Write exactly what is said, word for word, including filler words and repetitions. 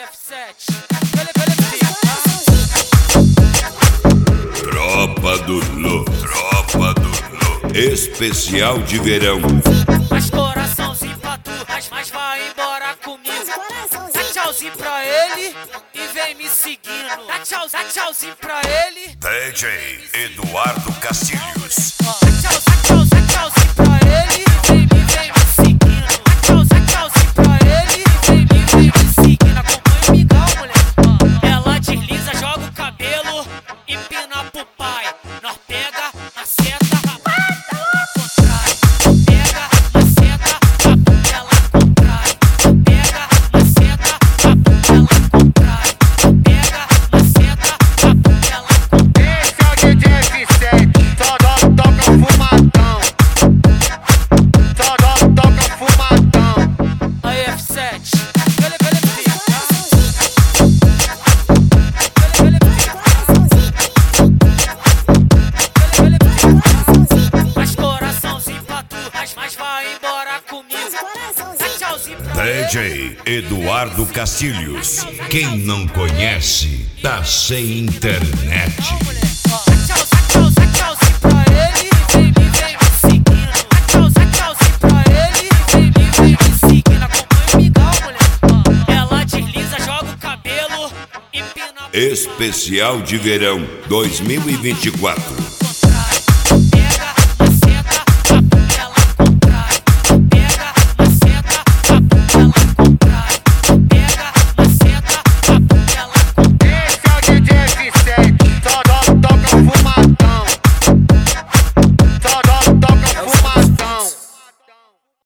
F sete. Tropa do Lô, Tropa do Lô, especial de verão. Mas coraçãozinho pra tu, mas, mas vai embora comigo. Dá tchauzinho pra ele e vem me seguindo. Dá, tchau, dá tchauzinho pra ele. D J Eduardo Castilhos. Dá tchau, dá tchau, dá tchauzinho pra ele e vem, me, vem me seguindo. Dá tchau, dá tchauzinho pra ele e vem, me, vem me seguindo. Acompanha o migão, moleque. Ela desliza, joga o cabelo, empina pro pai. Nós pega, maceta, rabata ela contrai. Pega, maceta, rabata ela contrai. Pega, maceta, rabata ela contrai. Pega, maceta, rabata ela contrai. Esse é o D J F sete, só toca toca fumadão. Só toca toca fumadão. Aí F sete. Mas coraçãozinho pra tu, mas, mas vai embora comigo. Dá tchauzinho pra D J Eduardo Castilhos. Quem não conhece, tá sem internet. Dá tchau, dá tchau, dá tchauzinho pra ele e vem, me, vem me seguindo. Dá tchau, dá tchauzinho pra ele e vem, me, vem me seguindo. Acompanha o migão, moleque. Ela desliza, joga o cabelo, empina. Especial de verão dois mil e vinte e quatro.